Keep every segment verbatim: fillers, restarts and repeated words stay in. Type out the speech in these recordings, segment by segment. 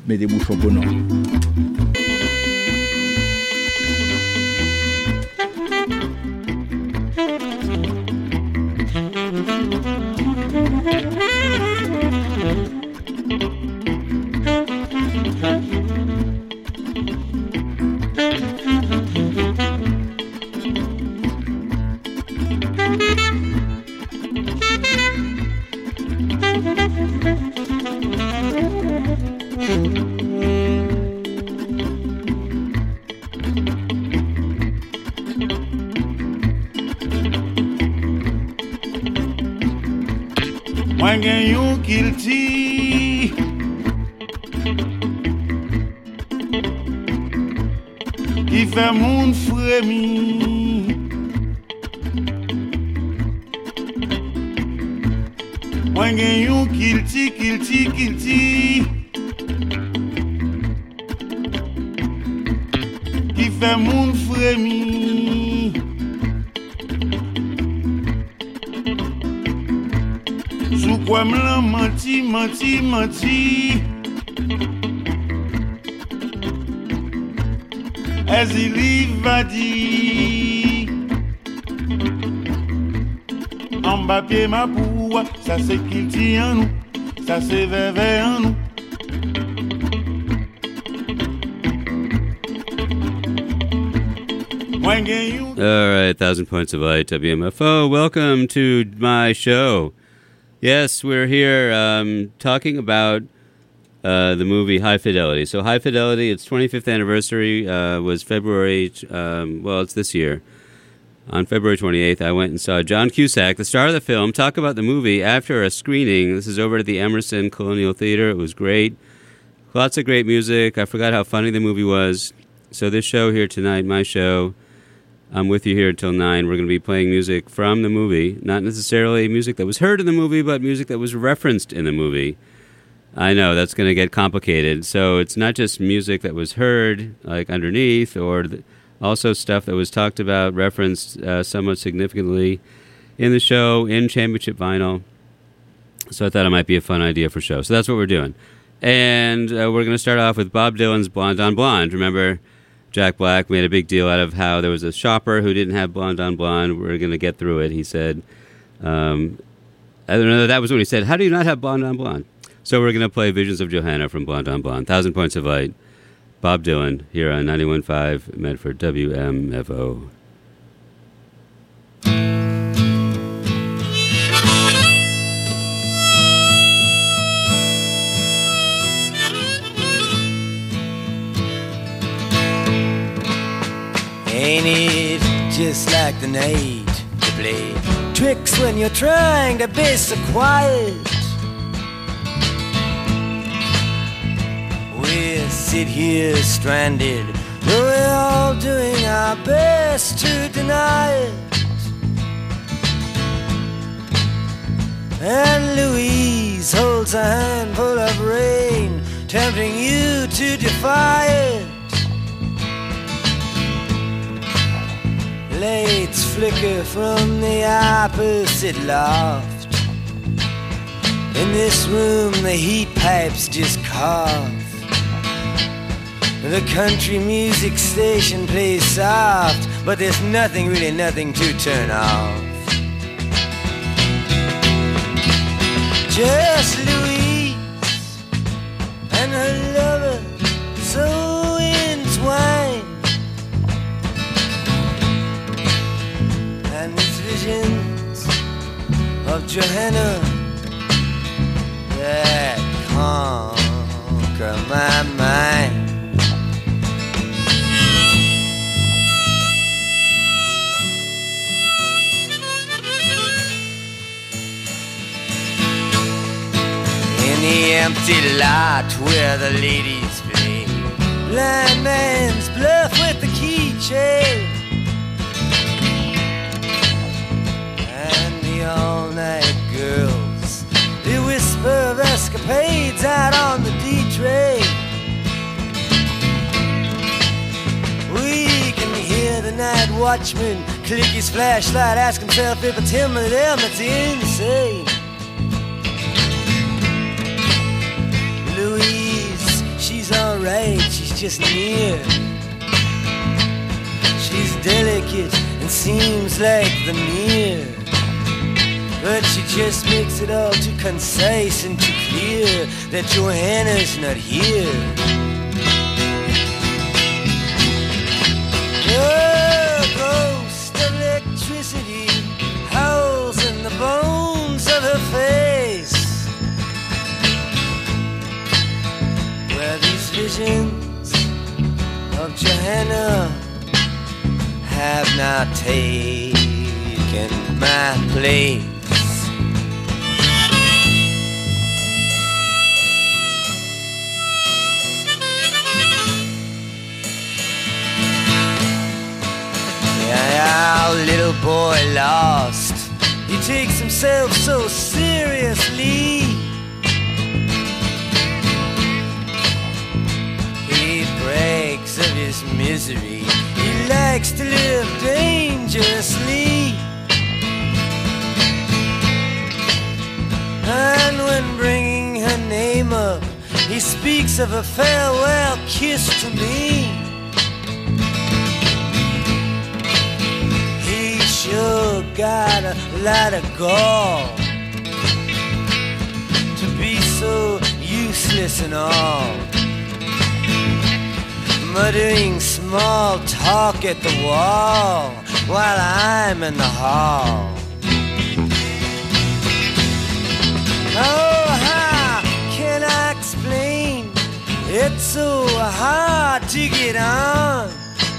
mettez bouchon pour nous. Mwen gen yon kilti ki fè moun fremi. Mwen gen yon kilti, kilti, kilti ki fè moun fremi. Sou kwa m'lan manti, manti, manti As il va di En bas pied ma poua, ça c'est qu'il dit en nous, ça c'est vévé en nous. All right, Thousand Points of Light, W M F O. Welcome to my show. Yes, we're here um, talking about uh, the movie High Fidelity. So High Fidelity, its twenty-fifth anniversary uh, was February, um, well, it's this year. On February twenty-eighth, I went and saw John Cusack, the star of the film, talk about the movie after a screening. This is over at the Emerson Colonial Theater. It was great. Lots of great music. I forgot how funny the movie was. So this show here tonight, my show, I'm with you here until nine. We're going to be playing music from the movie. Not necessarily music that was heard in the movie, but music that was referenced in the movie. I know, that's going to get complicated. So it's not just music that was heard, like underneath, or the, also stuff that was talked about, referenced uh, somewhat significantly in the show, in Championship Vinyl. So I thought it might be a fun idea for show. So that's what we're doing. And uh, we're going to start off with Bob Dylan's Blonde on Blonde. Remember, Jack Black made a big deal out of how there was a shopper who didn't have Blonde on Blonde. We're going to get through it, he said. Um, I don't know, that was what he said. How do you not have Blonde on Blonde? So we're going to play Visions of Johanna from Blonde on Blonde. Thousand Points of Light. Bob Dylan here on ninety-one point five Medford W M F O. Ain't it just like the night to play tricks when you're trying to be so quiet? We sit here stranded, though we're all doing our best to deny it. And Louise holds a handful of rain, tempting you to defy it. Lights flicker from the opposite loft. In this room the heat pipes just cough. The country music station plays soft, but there's nothing, really nothing to turn off. Just Louise and her lover so entwined. And these visions of Johanna that conquer my mind. In the empty lot where the ladies play blind man's bluff with the keychain. All-night girls, they whisper of escapades out on the D-train. We can hear the night watchman click his flashlight, ask himself if it's him or them that's insane. Louise, she's just near. She's delicate and seems like the mirror, but she just makes it all too concise and too clear that Johanna's not here. Oh, ghost of electricity howls in the bones of her face, where these visions of Johanna have not taken my place. Our little boy lost, he takes himself so seriously. He brags of his misery, he likes to live dangerously. And when bringing her name up, he speaks of a farewell kiss to me. Sure got a lot of gall to be so useless and all, muttering small talk at the wall while I'm in the hall. Oh, how can I explain? It's so hard to get on.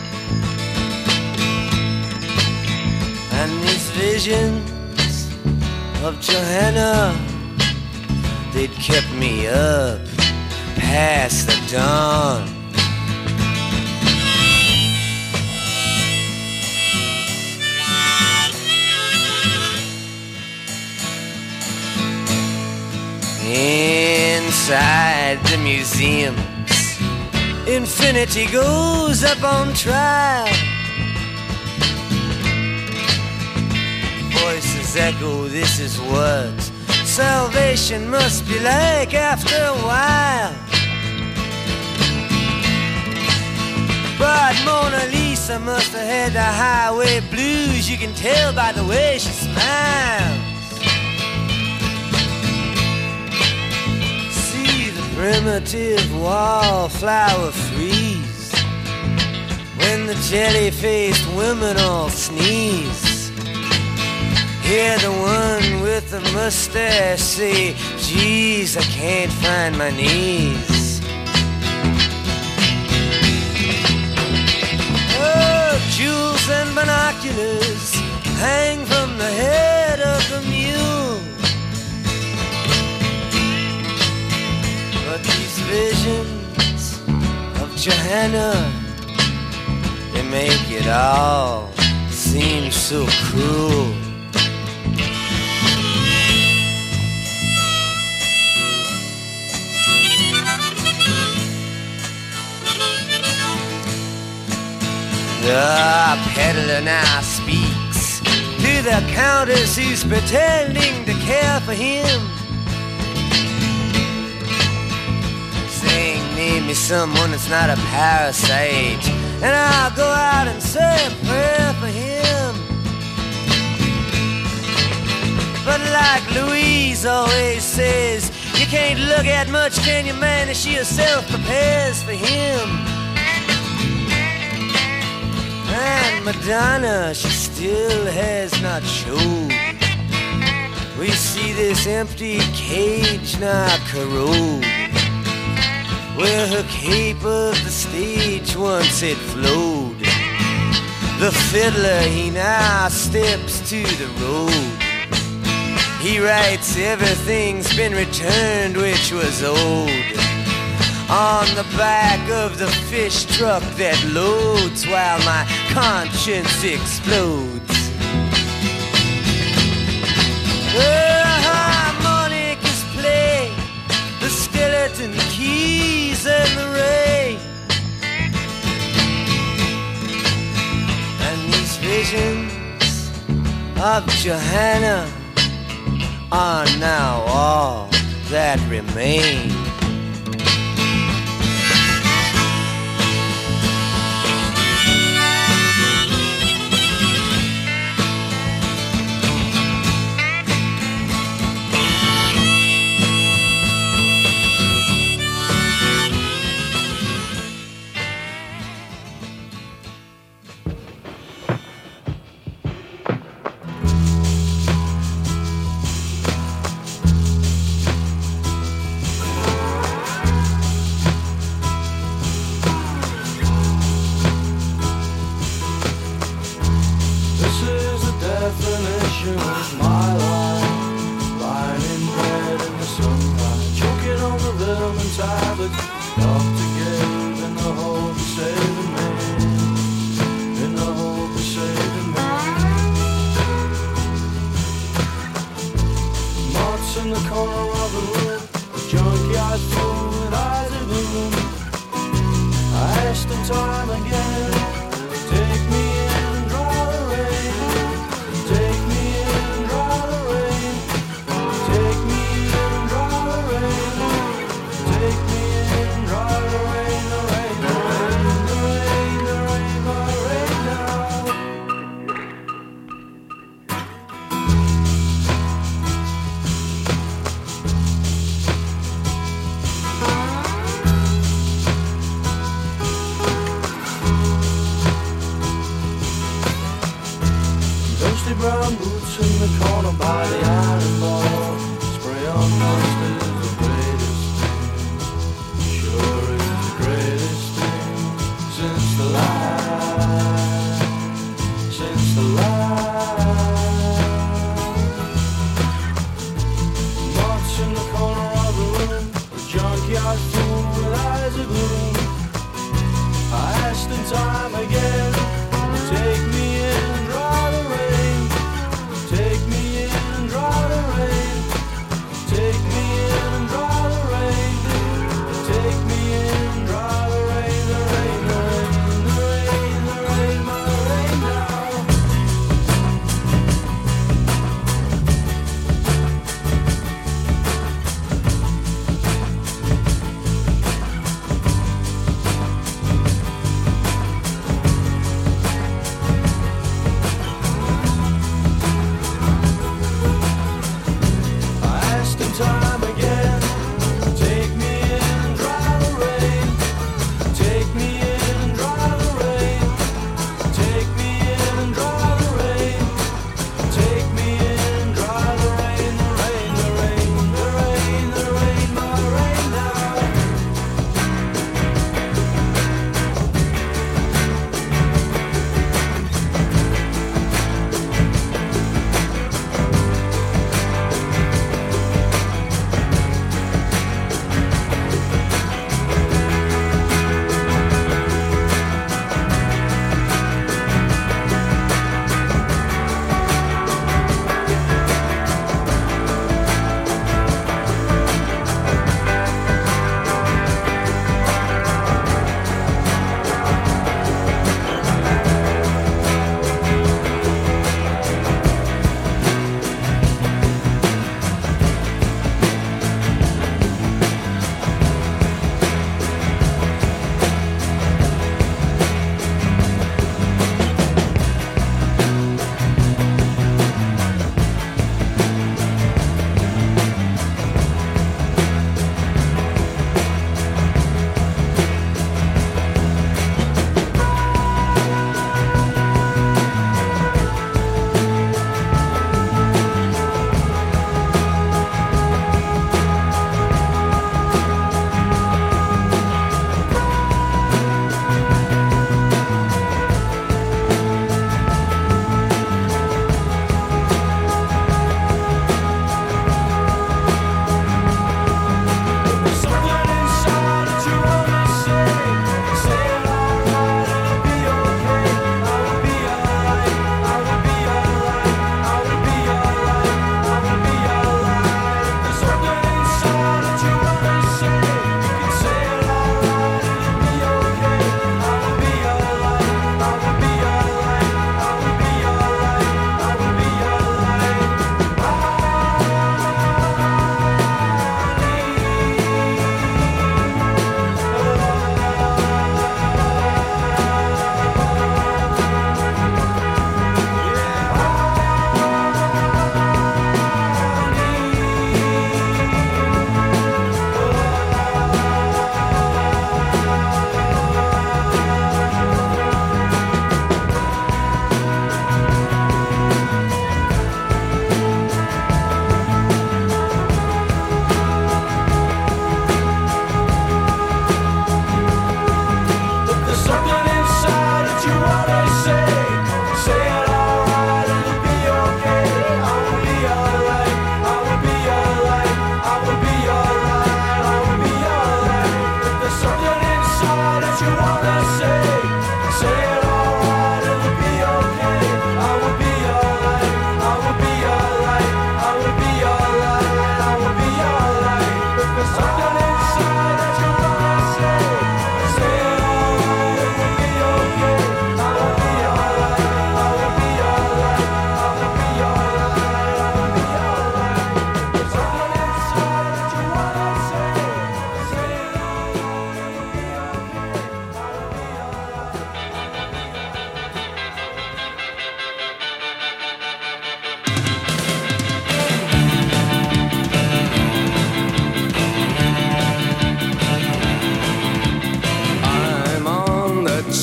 And these visions of Johanna, they'd kept me up past the dawn. Inside the museums, infinity goes up on trial. Voices echo, this is what salvation must be like after a while. But Mona Lisa must have had the highway blues, you can tell by the way she smiles. See the primitive wallflower freeze when the jelly-faced women all sneeze. Hear the one with the mustache say, geez, I can't find my knees. Oh, jewels and binoculars hang from the head of the mule. But these visions of Johanna, they make it all seem so cruel. The peddler now speaks to the countess who's pretending to care for him, saying, name me someone that's not a parasite, and I'll go out and say a prayer for him. But like Louise always says, you can't look at much, can you, man, as she herself prepares for him. And Madonna, she still has not showed. We see this empty cage now corrode, where her cape of the stage once had flowed. The fiddler, he now steps to the road. He writes everything's been returned which was old on the back of the fish truck that loads while my conscience explodes. The harmonicas play, the skeleton keys and the ray, and these visions of Johanna are now all that remain. asked him time again, take me in and draw the rain. Take me in and draw the rain. Take me in and draw the rain. Take me in and draw the rain. The rain, the rain, the rain, the rain, the rain now. Dusty brown boots in the corner by the iron bar. Spray on dust is the greatest thing. Sure is the greatest thing since the light, since the light. Marks in the corner of the room, a junkyard fool with eyes of gloom. I asked him time again, take me in and draw the rain. Take me in and draw the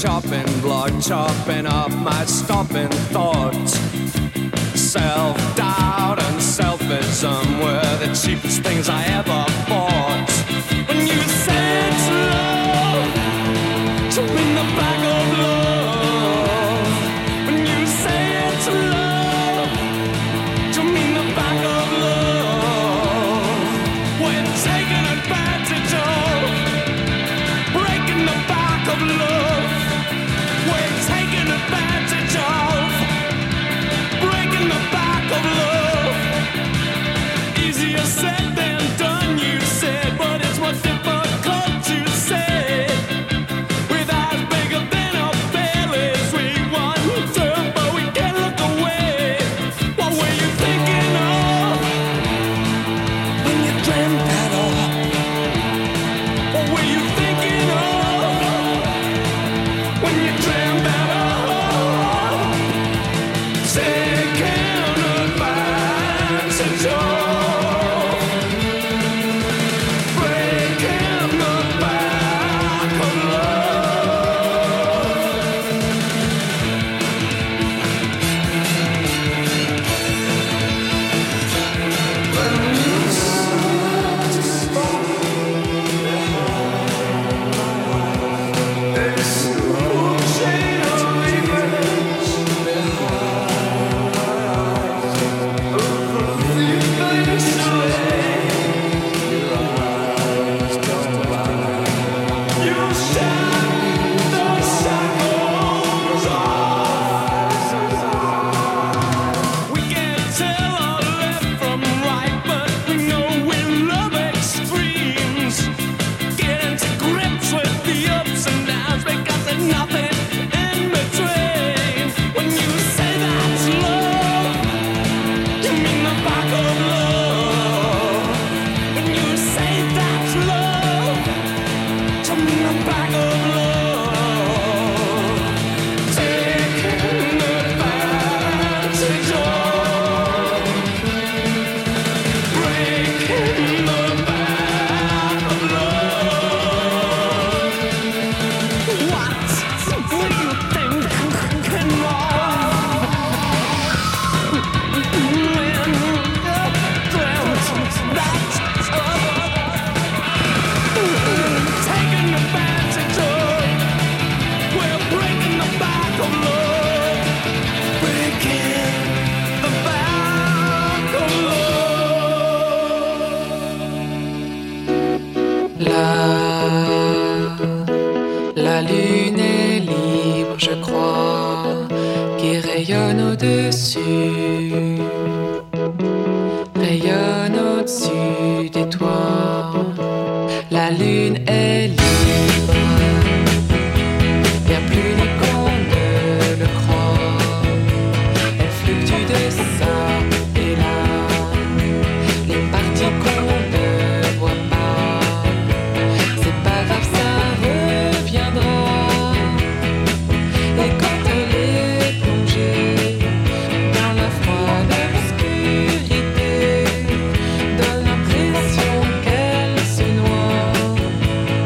chopping blood, chopping up my stopping thoughts. Self-doubt and selfism were the cheapest things I ever bought. When you said to love, to win the back of love. When you said to love, to mean the back of love. When taking advantage of, breaking the back of love. When taking advantage of, breaking the back of love. Easier said than done, you said, but it's more difficult to say. With eyes bigger than our bellies, we wonder, but we can't look away. What were you thinking of when you dreamt that up? What were you thinking of when you dreamt that up? Taking advantage of, breaking the back of love. Chain of revenge. You shut the shackles off. We can't tell our left from right, but we know we love extremes. Getting to grips with the ups and downs because there's nothing in between. When you say that's love, you mean the back of love. When you say that's love, you mean the back of love. Taking advantage of, breaking the back of love. What were you thinking of? Taking advantage of, we're breaking the back of love, breaking the back of love. La, la lune est libre, je crois, qui rayonne au-dessus, rayonne au-dessus des toits. La lune est libre, bien plus libre qu'on ne le croit. Elle fluctue de ça et là, les parties qu'on ne voit pas. C'est pas grave, ça reviendra. Et quand elle est plongée dans la froide obscurité, donne l'impression qu'elle se noie.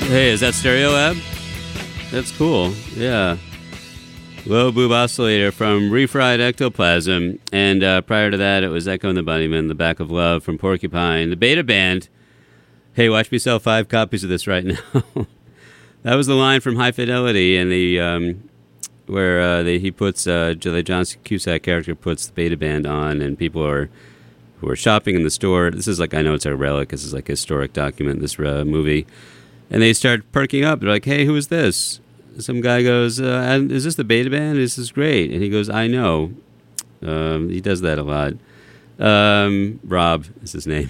Hey, is that Stereo Lab? That's cool. Yeah. Low Boob Oscillator from Refried Ectoplasm. And uh, prior to that, it was Echo and the Bunnymen, The Back of Love from Porcupine. The Beta Band. Hey, watch me sell five copies of this right now. That was the line from High Fidelity, and the um, where uh, they, he puts uh, the John Cusack character puts the Beta Band on, and people are who are shopping in the store. This is like, I know it's a relic. This is like a historic document. This uh, movie, and they start perking up. They're like, "Hey, who is this?" Some guy goes, uh, "Is this the Beta Band? This is great." And he goes, "I know." Um, he does that a lot. Um, Rob is his name.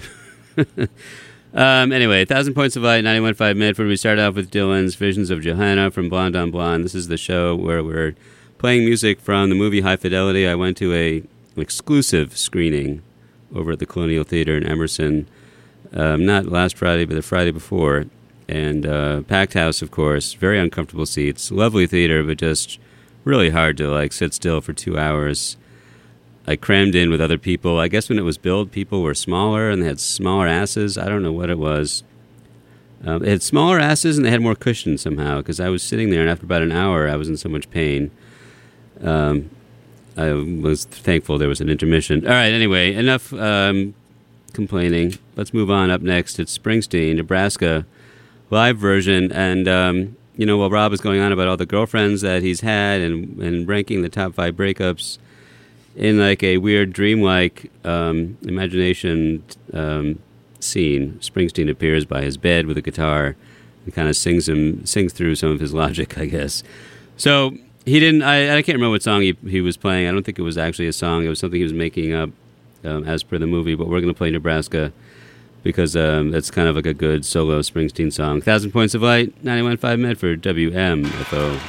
Um, anyway, Thousand Points of Light, ninety-one point five Medford. We start off with Dylan's Visions of Johanna from Blonde on Blonde. This is the show where we're playing music from the movie High Fidelity. I went to a, an exclusive screening over at the Colonial Theater in Emerson, um, not last Friday, but the Friday before. And uh, packed house, of course, very uncomfortable seats. Lovely theater, but just really hard to like sit still for two hours. I crammed in with other people. I guess when it was built, people were smaller and they had smaller asses. I don't know what it was. Um, they had smaller asses and they had more cushion somehow, because I was sitting there and after about an hour I was in so much pain. Um, I was thankful there was an intermission. All right, anyway, enough um, complaining. Let's move on. Up next, it's Springsteen, Nebraska, live version. And, um, you know, while Rob is going on about all the girlfriends that he's had and, and ranking the top five breakups, in like a weird dreamlike um, imagination um, scene, Springsteen appears by his bed with a guitar and kind of sings him sings through some of his logic, I guess. So he didn't. I, I can't remember what song he he was playing. I don't think it was actually a song. It was something he was making up um, as per the movie. But we're going to play Nebraska because um, that's kind of like a good solo Springsteen song. Thousand Points of Light, ninety-one point five Medford, W M F O.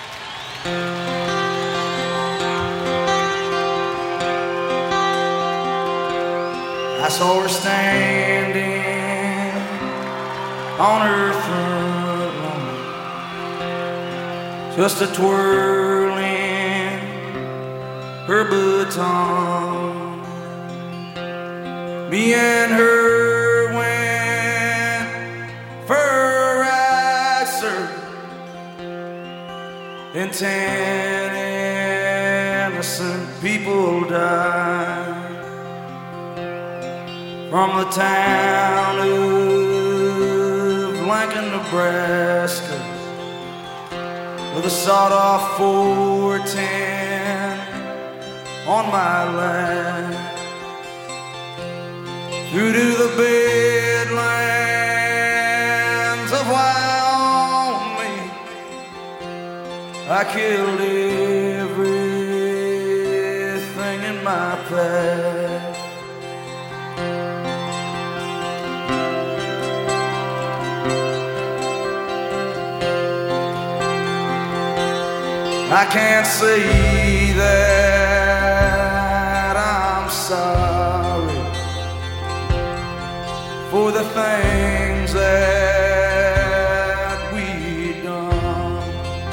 I saw her standing on her front lawn, just a twirling her baton. Me and her went for a ride, sir, and ten innocent people died. From the town of Lincoln, Nebraska, with a sawed-off four ten on my lap, through to the Badlands of Wyoming, I killed everything in my path. I can't say that I'm sorry for the things that we done,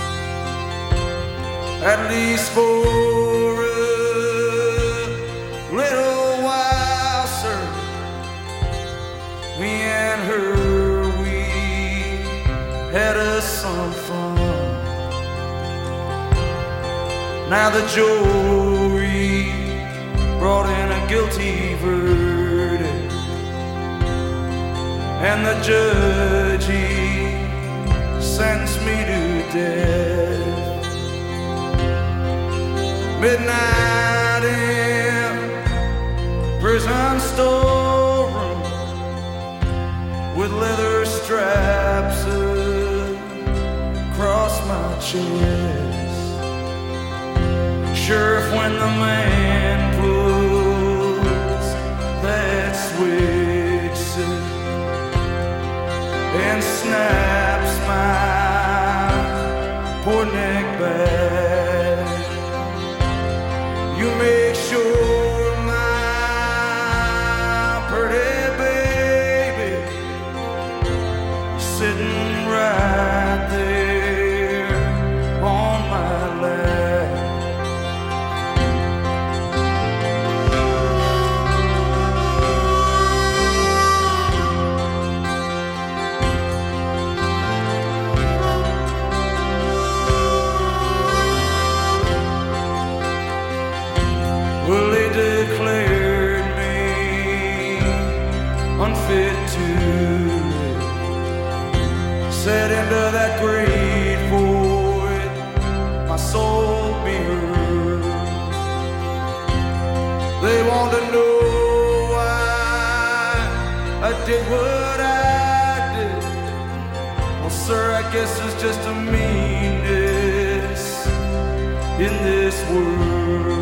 at least for a little while, sir. Me and her, we had us some fun. Now the jury brought in a guilty verdict, and the judge, he sentenced me to death. Midnight in prison storeroom with leather straps across my chest. Sheriff, when the man puts that switch, sir, and snaps my poor neck back, you make sure my pretty baby sitting right there on my lap. unfit to live, set into that great void, my soul be heard. They want to know why I did what I did. Well, sir, I guess there's just a meanness in this world.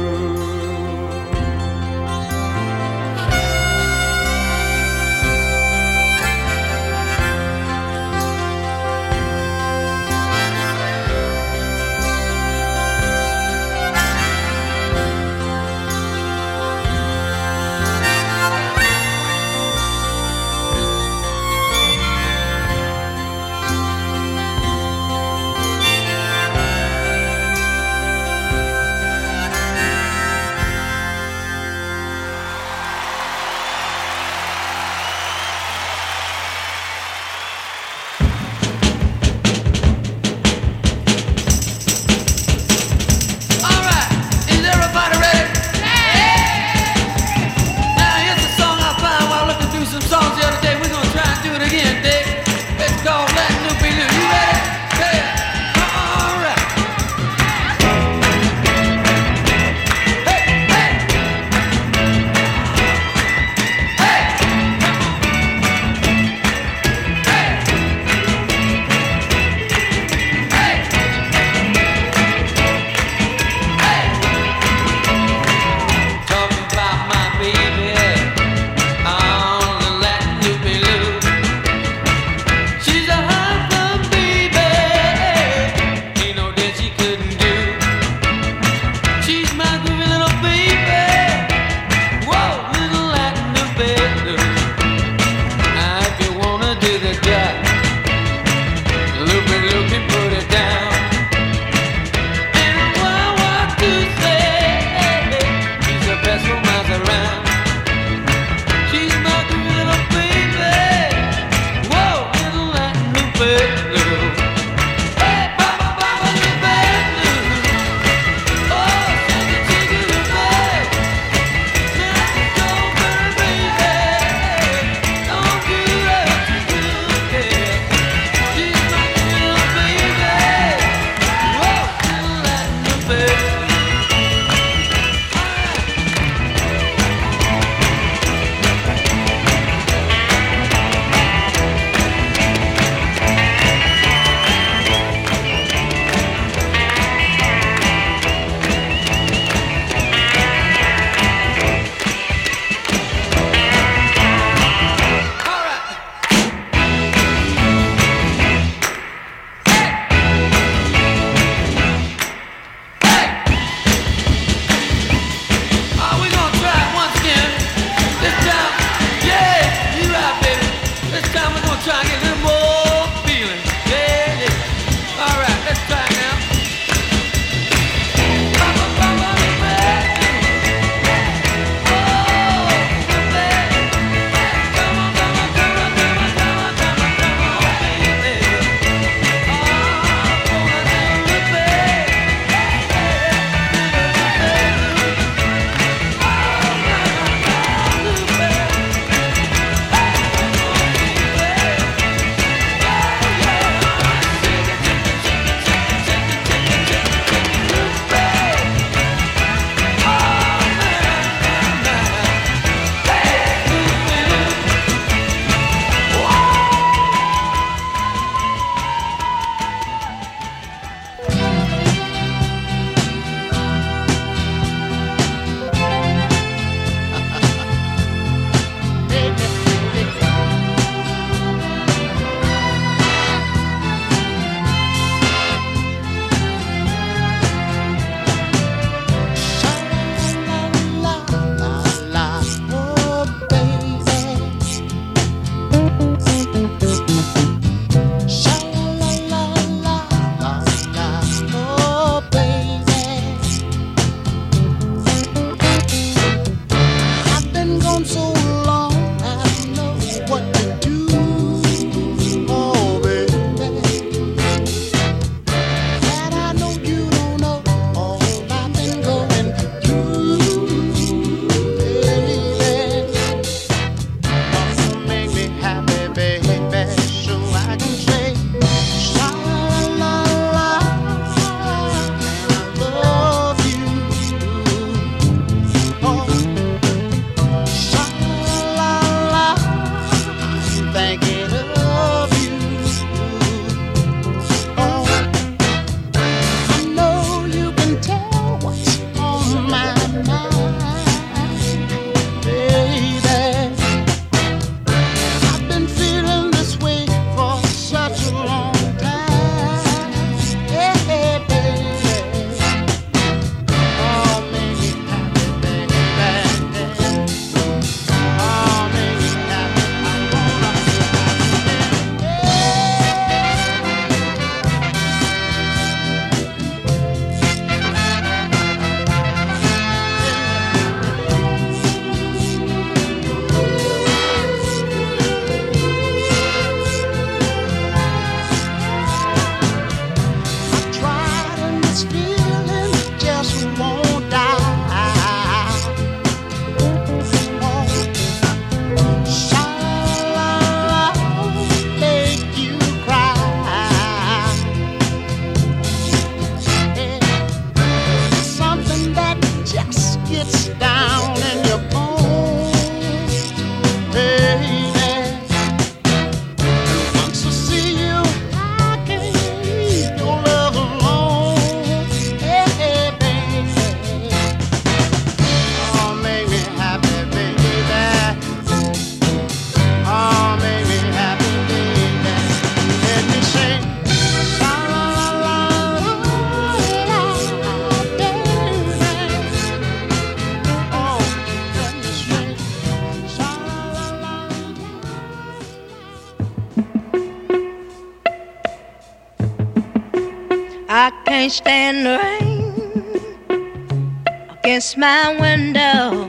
can't stand the rain against my window,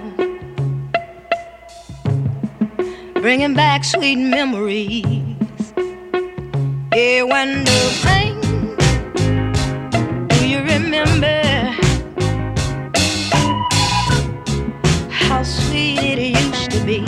bringing back sweet memories. Yeah, when the rain, do you remember how sweet it used to be?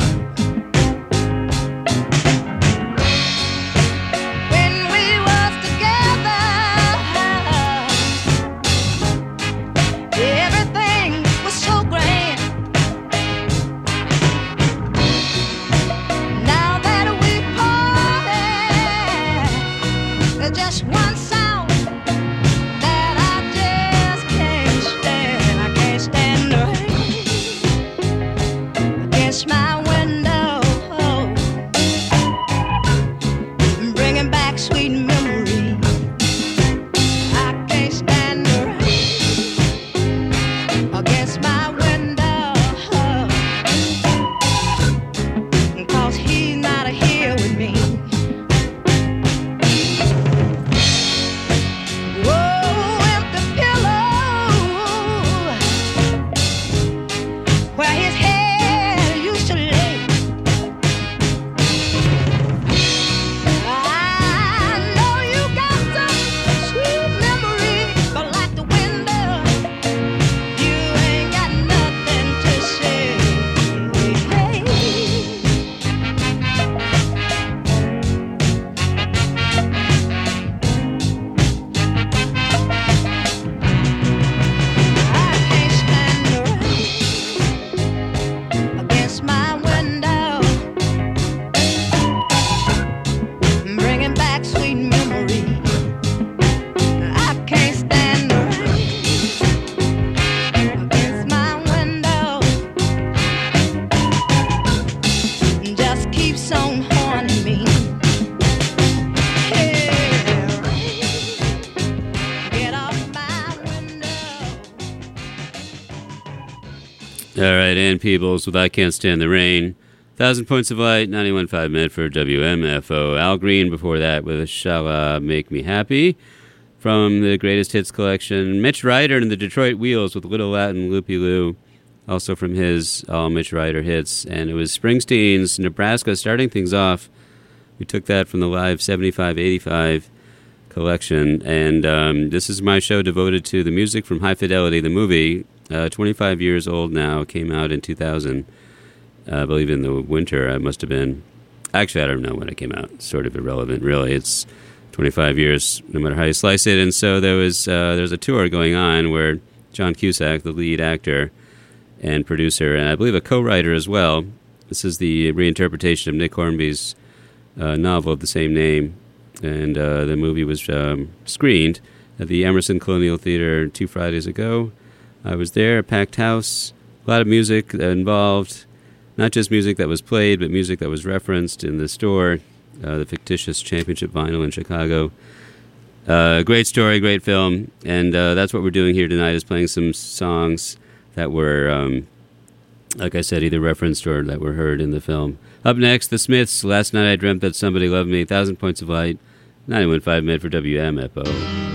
All right, Ann Peebles with I Can't Stand the Rain. Thousand Points of Light, ninety-one point five Medford, W M F O. Al Green before that with Shall Make Me Happy from the Greatest Hits collection. Mitch Ryder and the Detroit Wheels with Little Latin Loopy Loo, also from his All Mitch Ryder Hits. And it was Springsteen's Nebraska starting things off. We took that from the Live seventy-five eighty-five collection. And um, this is my show devoted to the music from High Fidelity, the movie. Uh, twenty-five years old now, came out in two thousand. Uh, I believe in the winter, I must have been. Actually, I don't know when it came out. It's sort of irrelevant, really. It's twenty-five years, no matter how you slice it. And so there was uh, there's a tour going on where John Cusack, the lead actor and producer, and I believe a co-writer as well. This is the reinterpretation of Nick Hornby's uh, novel of the same name. And uh, the movie was um, screened at the Emerson Colonial Theater two Fridays ago. I was there, a packed house, a lot of music involved. Not just music that was played, but music that was referenced in the store, uh, the fictitious championship vinyl in Chicago. Uh, great story, great film, and uh, that's what we're doing here tonight, is playing some songs that were, um, like I said, either referenced or that were heard in the film. Up next, The Smiths, Last Night I Dreamt That Somebody Loved Me, Thousand Points of Light, ninety-one point five Med for W M F O.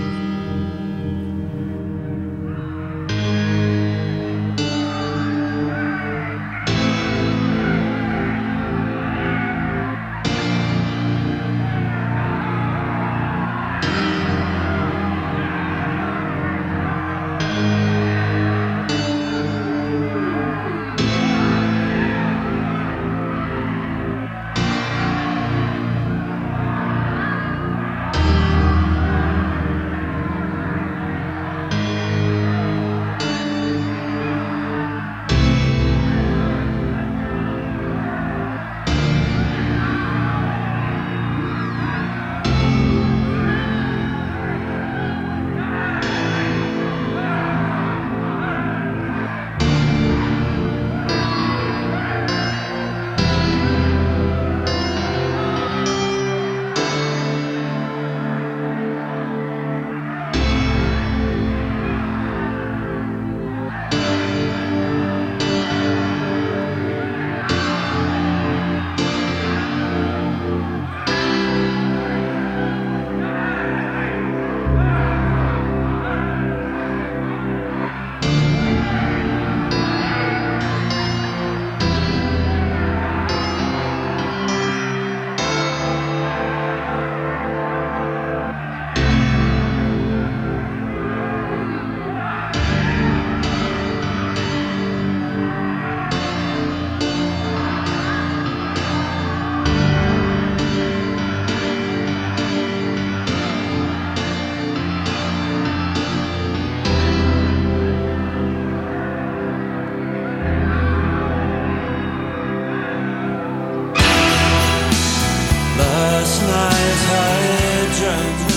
night I dreamt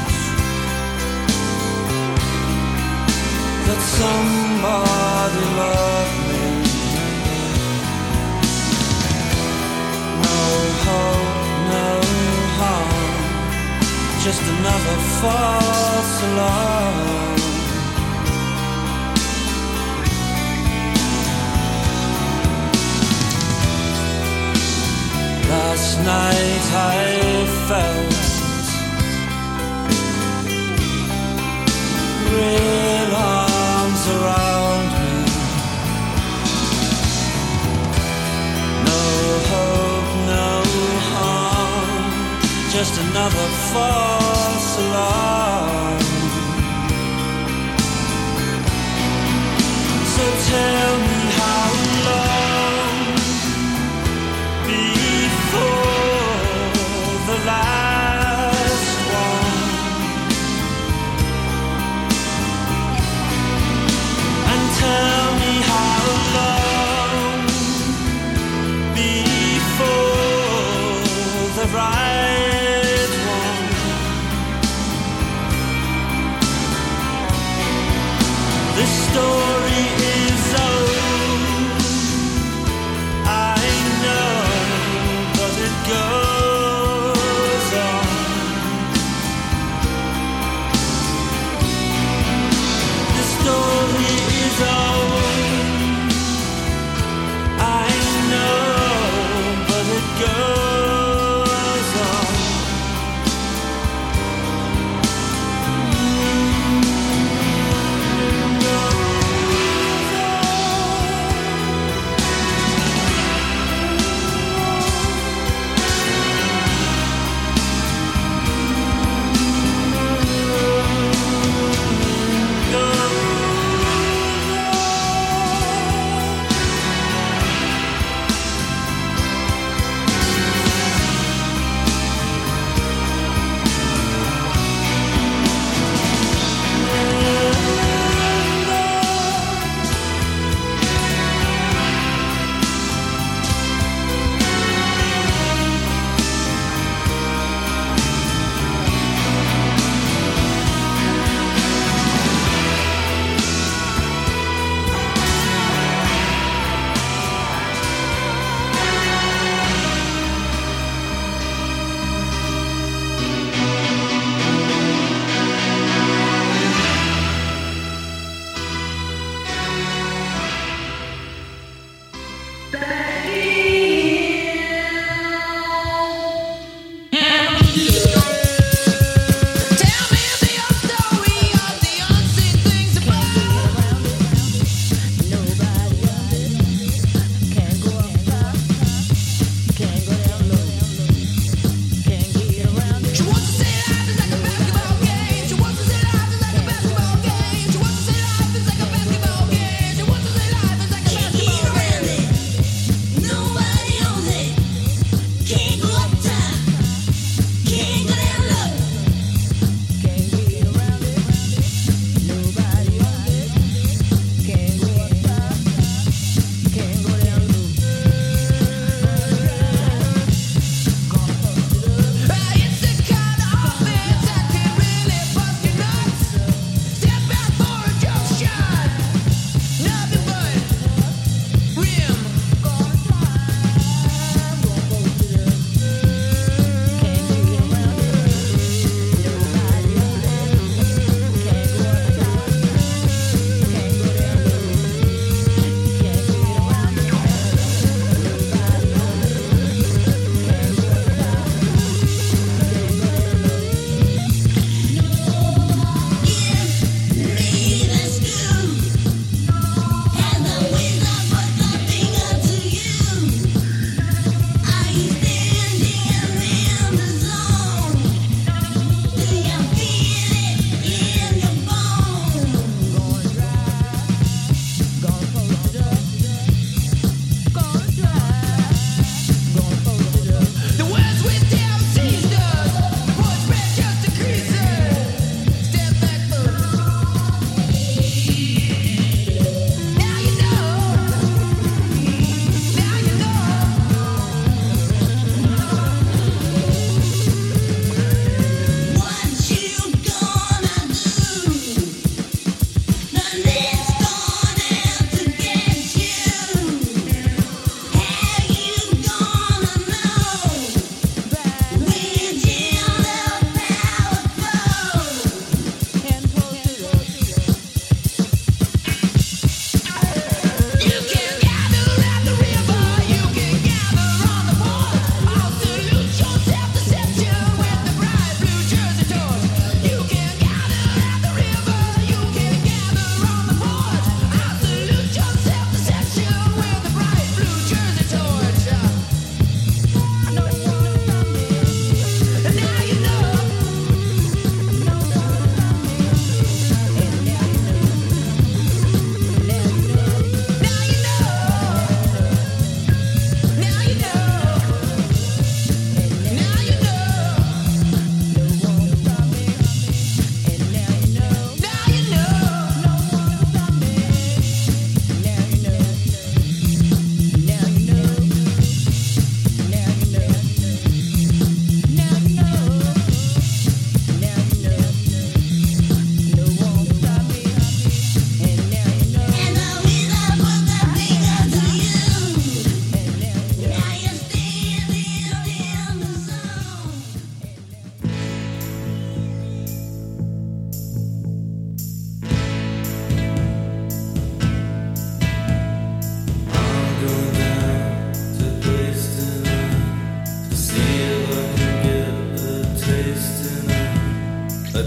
that somebody loved me. No hope, no harm, just another false alarm. Last night I felt real arms around me. No hope, no harm, just another false alarm. So tell me how long before the last one, and tell me how long before the right one.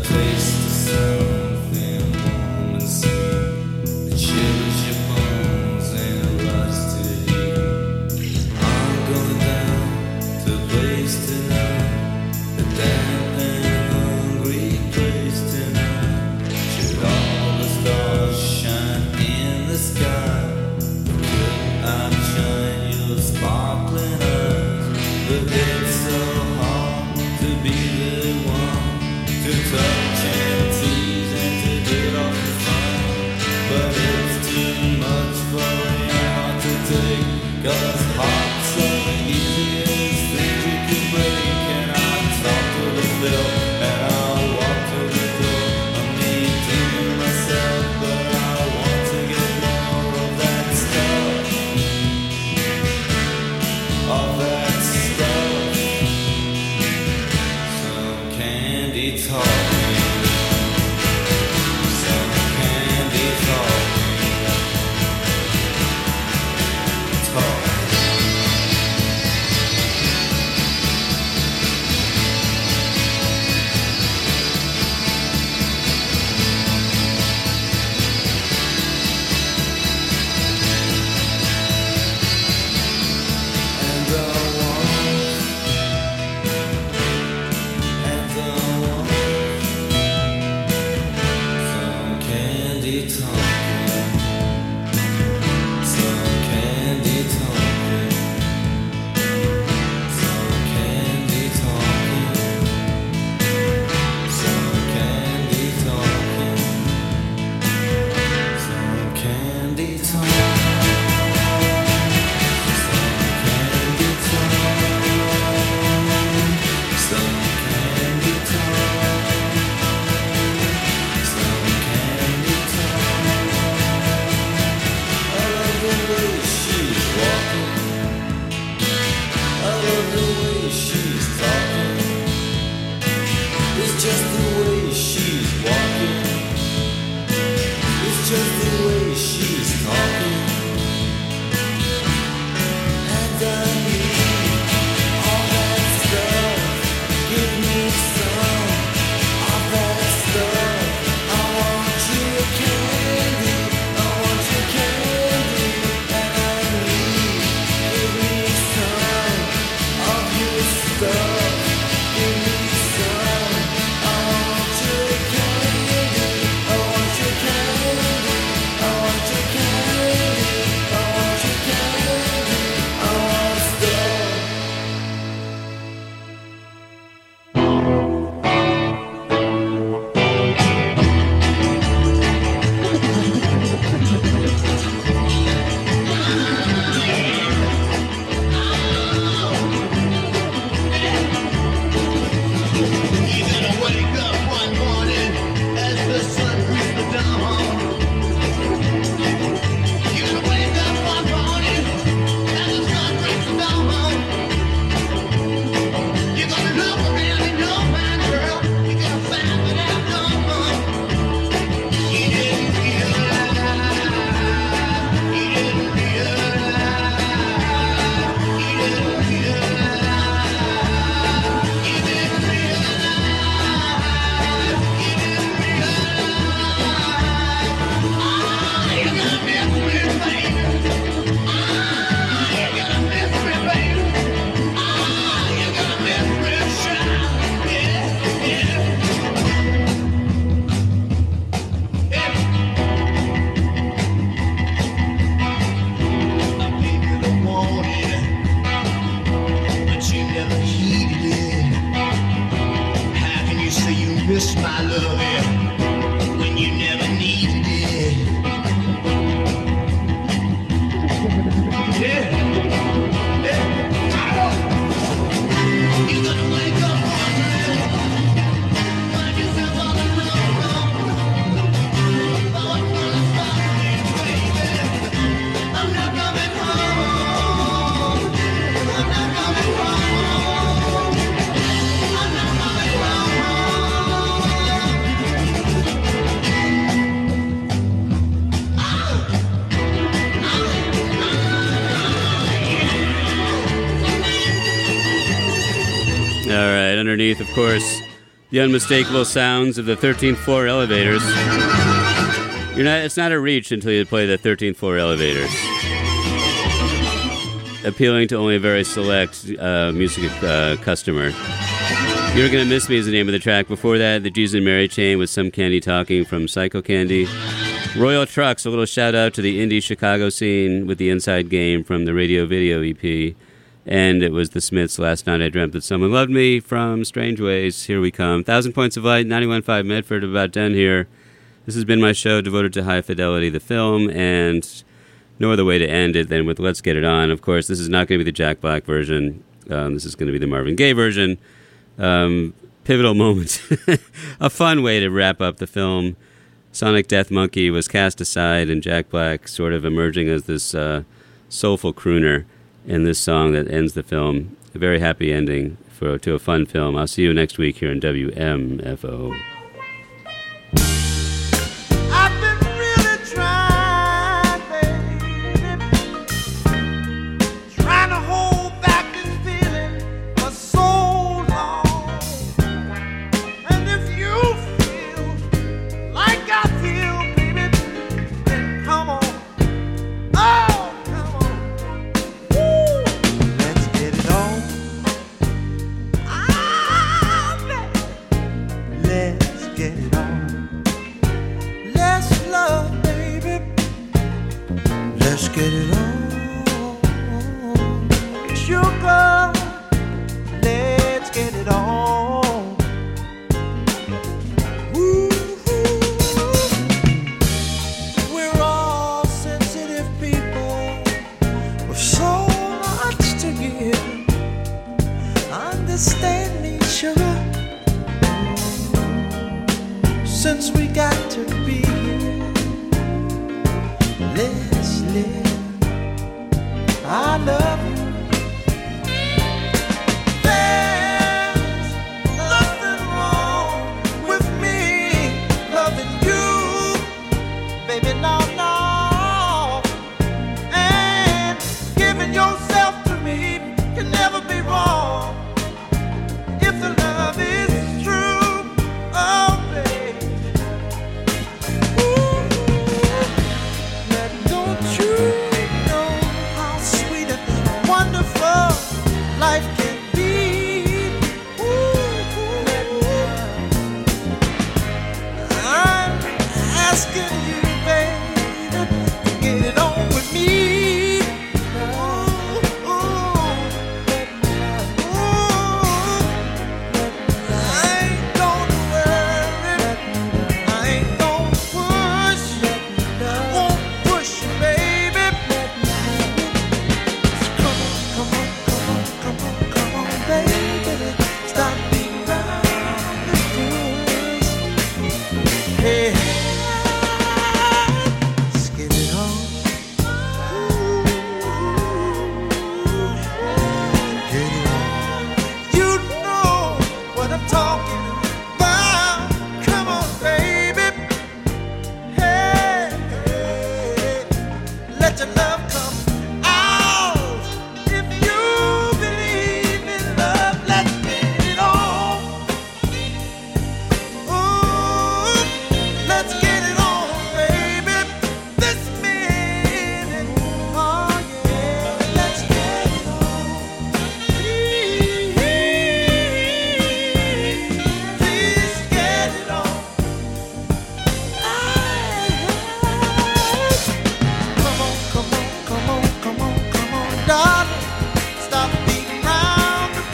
Underneath, of course, the unmistakable sounds of the thirteenth floor elevators. You're not. It's not a reach until you play the thirteenth floor elevators. Appealing to only a very select uh, music uh, customer. You're Gonna Miss Me is the name of the track. Before that, the Jesus and Mary Chain with Some Candy Talking from Psycho Candy. Royal Trucks, a little shout out to the indie Chicago scene with the Inside Game from the Radio Video E P. And it was the Smiths, Last Night I Dreamt That Someone Loved Me from Strange Ways. Here we come. Thousand Points of Light, ninety-one point five Medford, about done here. This has been my show devoted to High Fidelity, the film, and no other way to end it than with Let's Get It On. Of course, this is not going to be the Jack Black version. Um, this is going to be the Marvin Gaye version. Um, pivotal moment. A fun way to wrap up the film. Sonic Death Monkey was cast aside, and Jack Black sort of emerging as this uh, soulful crooner in this song that ends the film. A very happy ending for to a fun film. I'll see you next week here on W M F O. I've been really trying, baby, trying to hold back this feeling for so long. And if you feel like I feel, baby, then come on. Oh, come on. Woo. Let's get it on. Ah, baby. Let's get it on. Let's love, baby. Let's get it on. Sugar, let's get it on. Ooh, we're all sensitive people with so much to give. Understand me, sugar. Since we got to be here, let's live. I love you. There's nothing wrong with me loving you, baby, no, no. And giving yourself to me can never be wrong if the love is true. Oh, baby. Ooh, now don't you know how sweet and wonderful life can be? Ooh, I'm asking you, baby, to get it on with me. Ooh, ooh, ooh. I ain't gonna worry, I ain't gonna push, I won't push you, baby. Come on, come on, come on, come on, come on, baby. Stop being around the bush. Hey, let's get it on. Get it on. You know what I'm talking about. Come on, baby. Hey, hey, let your love come out. If you believe in love, let's get it on. Ooh, let's get it on, baby. This minute, oh yeah, let's get it on. Please, please get it on. Come on, come on, come on, come on, come on, darling. Stop beating around the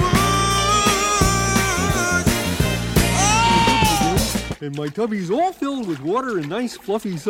bush. Oh! And my tubby's all filled with water and nice fluffy